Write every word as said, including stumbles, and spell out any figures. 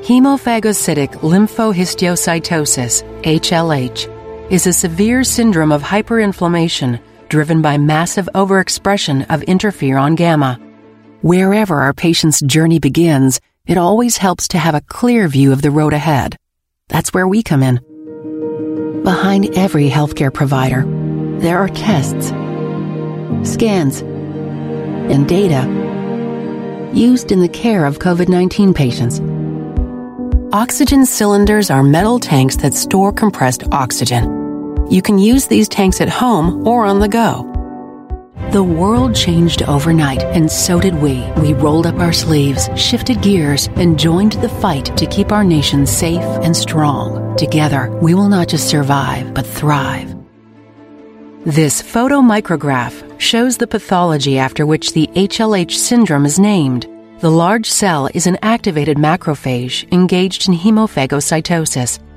Hemophagocytic lymphohistiocytosis, H L H, is a severe syndrome of hyperinflammation driven by massive overexpression of interferon gamma. Wherever our patient's journey begins, it always helps to have a clear view of the road ahead. That's where we come in. Behind every healthcare provider, there are tests, scans, and data used in the care of COVID nineteen patients. Oxygen cylinders are metal tanks that store compressed oxygen. You can use these tanks at home or on the go. The world changed overnight, and so did we. We rolled up our sleeves, shifted gears, and joined the fight to keep our nation safe and strong. Together, we will not just survive, but thrive. This photomicrograph shows the pathology after which the H L H syndrome is named. The large cell is an activated macrophage engaged in hemophagocytosis.